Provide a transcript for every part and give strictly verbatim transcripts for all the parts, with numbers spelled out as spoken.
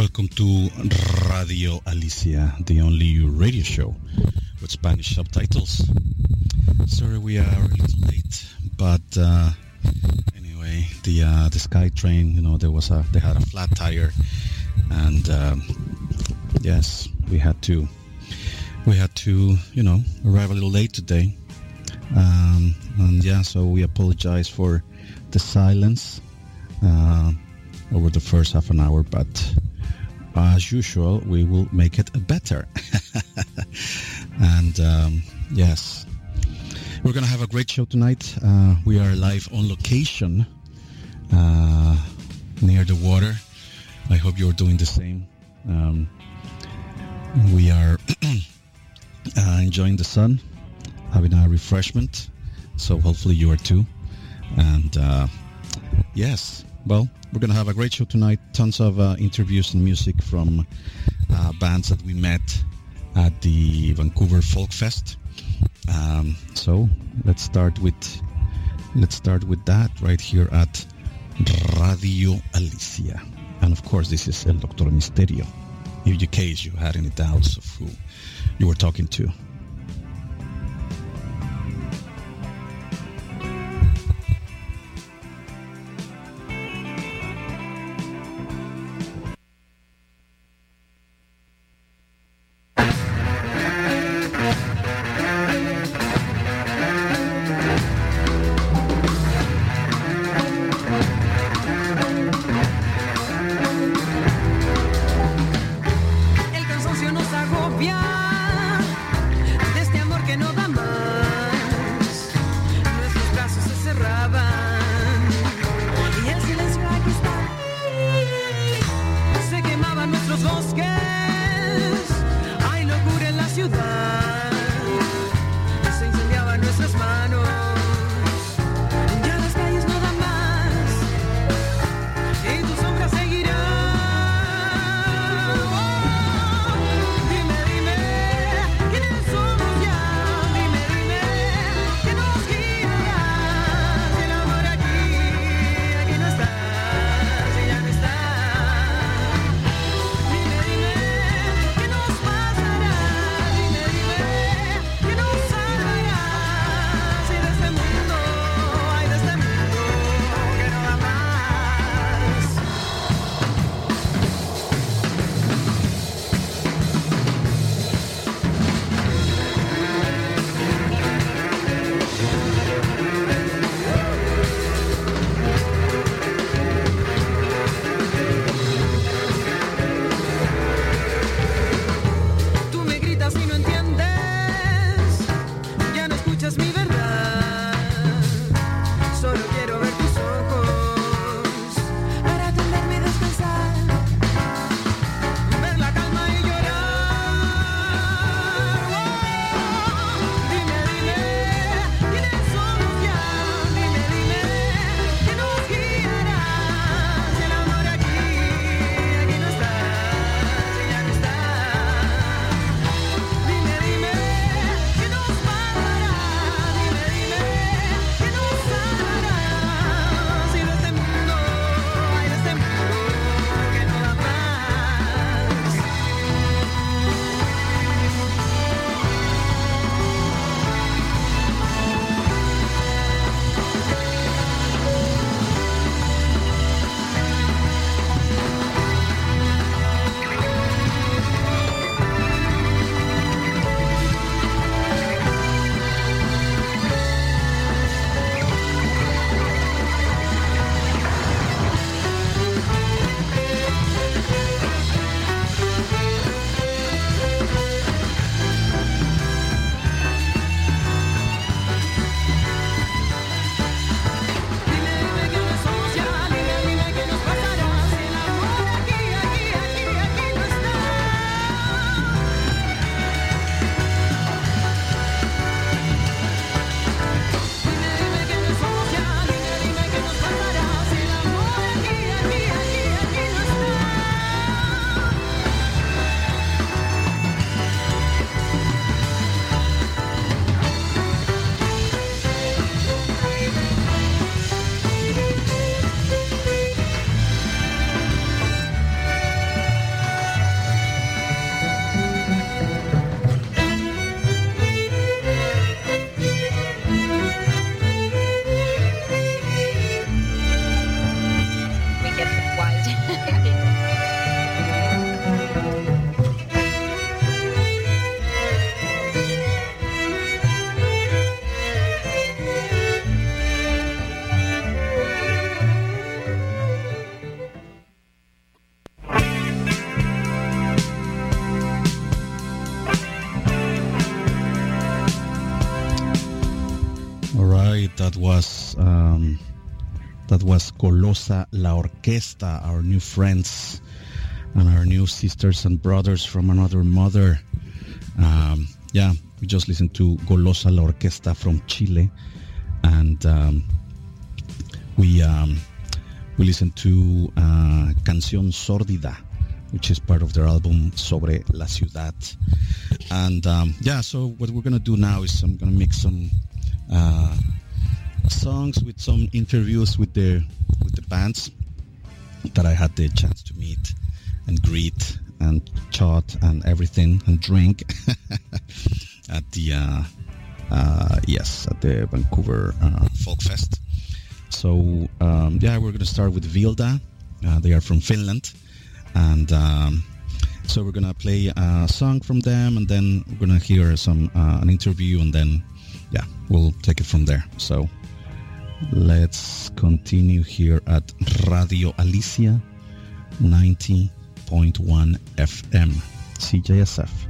welcome to Radio Alicia, the only radio show with Spanish subtitles. Sorry we are a little late, but uh, anyway, the uh, the SkyTrain, you know, there was a they had a flat tire, and um, yes, we had to we had to you know arrive a little late today, um, and yeah, so we apologize for the silence uh, over the first half an hour, but as usual, we will make it better. And um, yes, we're going to have a great show tonight. Uh, we are live on location uh, near the water. I hope you're doing the same. Um, we are uh, enjoying the sun, having a refreshment. So hopefully you are too. And uh, yes, well, we're going to have a great show tonight. Tons of uh, interviews and music from uh, bands that we met at the Vancouver Folk Fest. Um, so let's start with let's start with that right here at Radio Alicia. And of course, this is El Doctor Misterio, in case you had any doubts of who you were talking to. that was um, that was Golosa La Orquesta, our new friends and our new sisters and brothers from another mother. Um, yeah, we just listened to Golosa La Orquesta from Chile, and um, we um, we listened to uh, Canción Sórdida, which is part of their album Sobre la Ciudad. And um, yeah, so what we're gonna do now is I'm gonna mix some uh, songs with some interviews with the with the bands that I had the chance to meet and greet and chat and everything and drink at the uh, uh, yes at the Vancouver uh, Folk Fest. So um, yeah, we're gonna start with Vilda. Uh, they are from Finland, and um, so we're gonna play a song from them, and then we're gonna hear some uh, an interview, and then yeah, we'll take it from there. So let's continue here at Radio Alicia ninety point one F M, C J S F.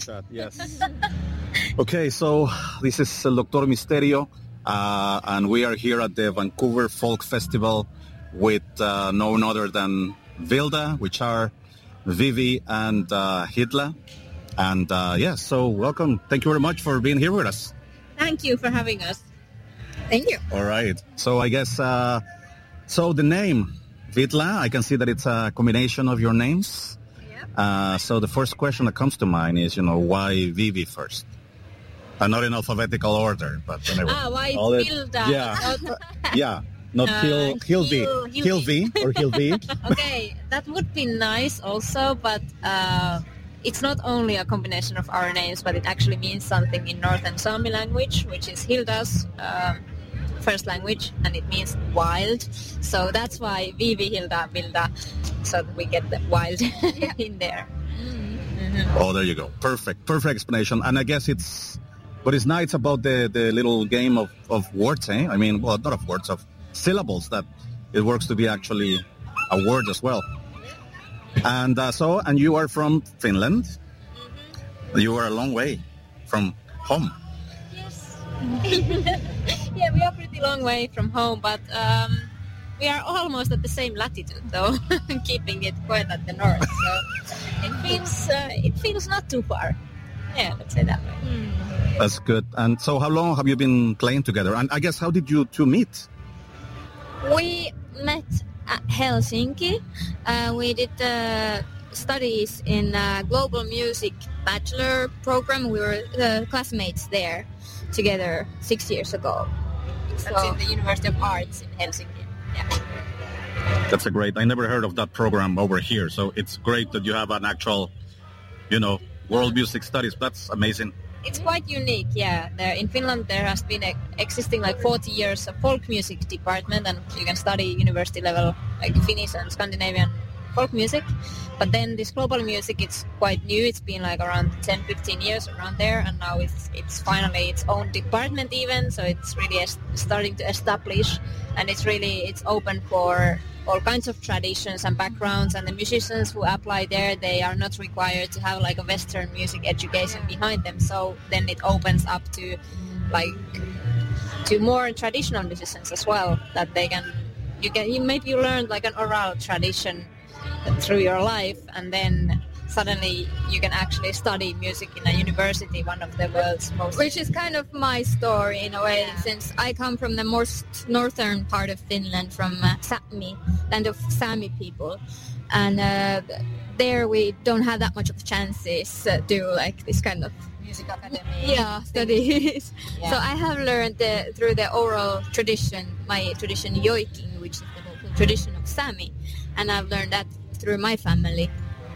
chat, yes. Okay, so this is El Doctor Misterio, uh, and we are here at the Vancouver Folk Festival with uh, none other than Vilda, which are Vivi and uh, Hitler. And uh, yes, yeah, so welcome. Thank you very much for being here with us. Thank you for having us. Thank you. All right. So I guess, uh, so the name, Vitla, I can see that it's a combination of your names. Yeah. Uh, so the first question that comes to mind is, you know, why Vivi first? Uh, not in alphabetical order, but anyway. Ah, why All it- Vilda? Yeah. Yeah. Not Uh, Hil, Hilvi. Hil- Hilvi. Hilvi or Hilvi. Okay, that would be nice also, but uh, it's not only a combination of our names, but it actually means something in Northern Sami language, which is Hilda's um, first language, and it means wild. So that's why Vivi, Hilda, Vilda, so that we get the wild in there. Mm-hmm. Oh, there you go. Perfect. Perfect explanation. And I guess it's, what is nice about the, the little game of, of words, eh? I mean, well, not of words, of syllables, that it works to be actually a word as well. And uh, so, and you are from Finland. Mm-hmm. You are a long way from home. Yes. Yeah, we are pretty long way from home, but um, we are almost at the same latitude, though, keeping it quite at the north. So it feels uh, it feels not too far. Yeah, let's say that way. Mm. That's good. And so, how long have you been playing together? And I guess, how did you two meet? We met at Helsinki. Uh, we did uh, studies in a global music bachelor program. We were uh, classmates there together six years ago. That's in the University of Arts in Helsinki. Yeah. That's a great. I never heard of that program over here. So it's great that you have an actual, you know, world music studies. That's amazing. It's quite unique, yeah. There in Finland, there has been a, existing like forty years of folk music department, and you can study university level like Finnish and Scandinavian folk music. But then this global music, it's quite new. It's been like around ten, fifteen years around there, and now it's it's finally its own department even. So it's really es- starting to establish, and it's really it's open for all kinds of traditions and backgrounds, and the musicians who apply there, they are not required to have like a Western music education behind them. So then it opens up to like to more traditional musicians as well, that they can you can you maybe you learn like an oral tradition through your life, and then suddenly you can actually study music in a university, one of the world's most... Which is kind of my story in a way, Yeah. since I come from the most northern part of Finland, from uh, Sapmi, land of Sami people. And uh, there we don't have that much of chances uh, to like this kind of music academy. yeah studies. Yeah. So I have learned the, through the oral tradition, my tradition Joiking, which is the local tradition of Sami. And I've learned that through my family.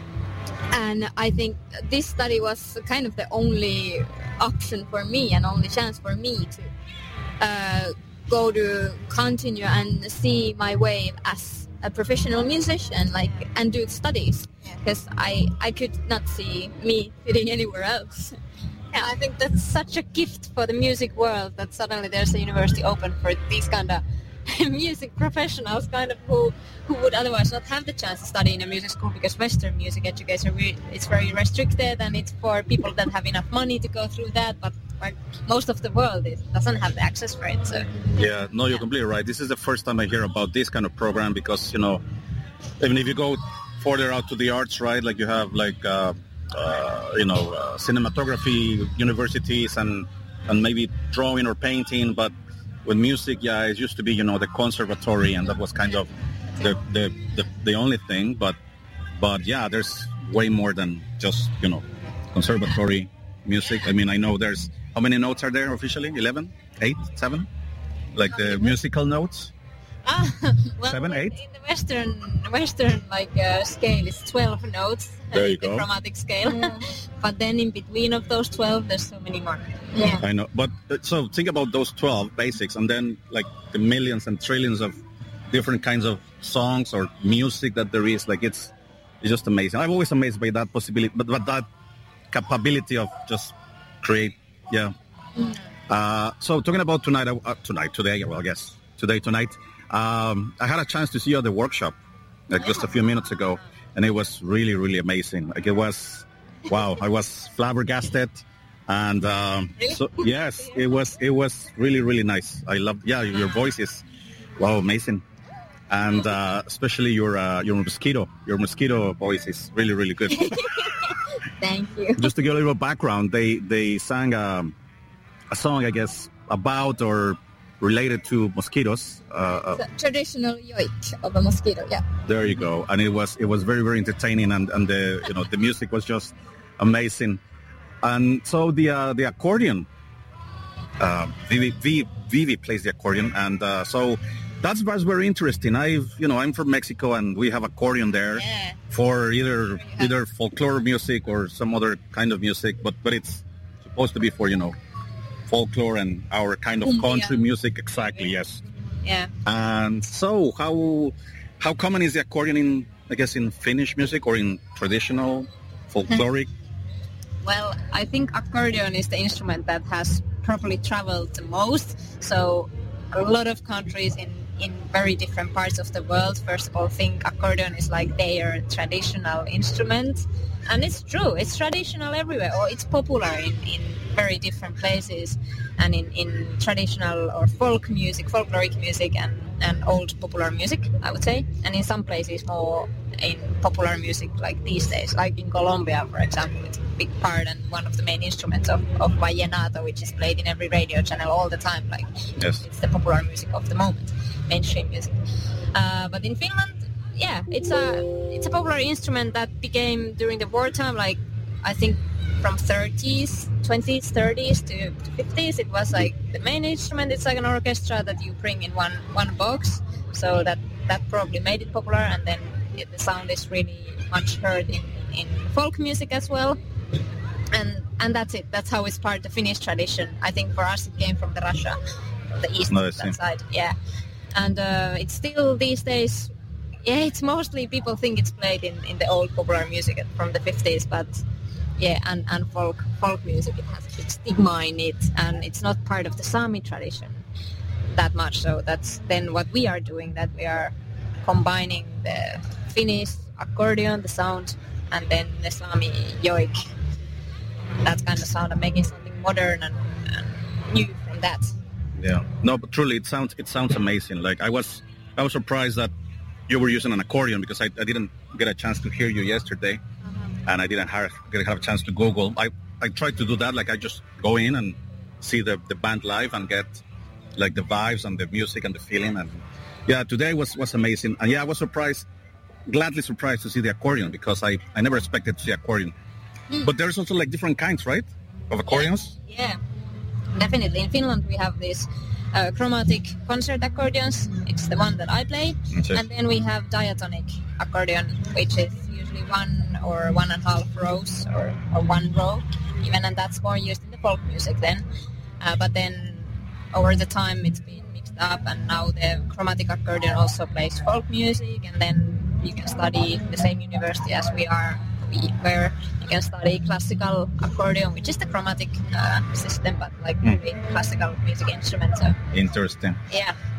And I think this study was kind of the only option for me and only chance for me to uh, go to continue and see my way as a professional musician, like, and do studies, because I, I could not see me fitting anywhere else. Yeah, I think that's such a gift for the music world that suddenly there's a university open for these kind of music professionals, kind of who who would otherwise not have the chance to study in a music school, because Western music education it's very restricted, and it's for people that have enough money to go through that, but like most of the world it doesn't have the access for it. So Yeah, no, you're completely right. This is the first time I hear about this kind of program, because, you know, even if you go further out to the arts, right, like you have like, uh, uh, you know, uh, cinematography universities and, and maybe drawing or painting, but with music, yeah, it used to be, you know, the conservatory, and that was kind of the the, the, the only thing. But, but yeah, there's way more than just, you know, conservatory music. I mean, I know there's, how many notes are there officially? eleven? eight? seven? Like the musical notes? ah, well, Seven, in- eight? in the Western Western like uh, scale is twelve notes. There you the go. chromatic scale. But then in between of those twelve, there's so many more. Yeah. I know. But uh, so think about those twelve basics, and then like the millions and trillions of different kinds of songs or music that there is. Like it's it's just amazing. I'm always amazed by that possibility, but, but that capability of just create. Yeah. Uh, so talking about tonight, uh, tonight, today, well, I guess today, tonight, um, I had a chance to see you at the workshop like just a few minutes ago, and it was really, really amazing. Like it was, wow, I was flabbergasted. And um, Really? so yes, it was it was really really nice. I love yeah your voice is wow amazing, and uh, especially your uh, your mosquito your mosquito voice is really really good. Thank you. Just to give a little background, they they sang um, a song I guess about or related to mosquitoes. Uh, uh, It's a traditional yoik of a mosquito, yeah. there you go, and it was it was very very entertaining, and, and the you know the music was just amazing. And so the uh, the accordion, uh, Vivi, Vivi, Vivi plays the accordion, and uh, so that's, that's very interesting. I've you know I'm from Mexico, and we have accordion there Yeah. for either either folklore music or some other kind of music, but but it's supposed to be for you know folklore and our kind of Cumbia. country music. Exactly, yes. Yeah. And so how how common is the accordion in I guess in Finnish music or in traditional folkloric? Well, I think accordion is the instrument that has probably traveled the most. So a lot of countries in, in very different parts of the world, first of all, think accordion is like their traditional instrument. And it's true. It's traditional everywhere, or it's popular in, in very different places and in, in traditional or folk music, folkloric music and, and old popular music, I would say. And in some places more in popular music like these days, like in Colombia, for example, it's a big part and one of the main instruments of, of vallenato, which is played in every radio channel all the time. Like Yes. it's the popular music of the moment, mainstream music. Uh, but in Finland, yeah, it's a it's a popular instrument that became during the wartime, like I think from thirties, twenties, thirties to, to fifties. It was like the main instrument. It's like an orchestra that you bring in one one box. So that that probably made it popular, and then it, the sound is really much heard in, in folk music as well. And and that's it. That's how it's part of the Finnish tradition. I think for us it came from the Russia, from the east No, I of that see. side. Yeah, and uh, it's still these days. Yeah, it's mostly people think it's played in, in the old popular music from the fifties, but yeah, and, and folk folk music, it has a big stigma in it, and it's not part of the Sami tradition that much. So that's then what we are doing, that we are combining the Finnish accordion, the sound, and then the Sami yoik, that kind of sound, and making something modern and, and new from that. Yeah. No, but truly, it sounds it sounds amazing. Like I was I was surprised that you were using an accordion because I, I didn't get a chance to hear you yesterday, and I didn't have get have a chance to Google. I, I tried to do that. Like I just go in and see the, the band live and get like the vibes and the music and the feeling. And yeah, today was, was amazing. And yeah, I was surprised, gladly surprised to see the accordion because I, I never expected to see accordion. Mm. But there's also like different kinds, right, of accordions? Yeah, definitely. In Finland we have these uh, chromatic concert accordions. It's the one that I play. Okay. And then we have diatonic accordion, which is usually one or one and a half rows or, or one row even, and that's more used in the folk music then. Uh, but then over the time it's been mixed up, and now the chromatic accordion also plays folk music, and then you can study the same university as we are, we, where you can study classical accordion, which is the chromatic uh, system, but like Mm. really classical music instrument. So Interesting. yeah,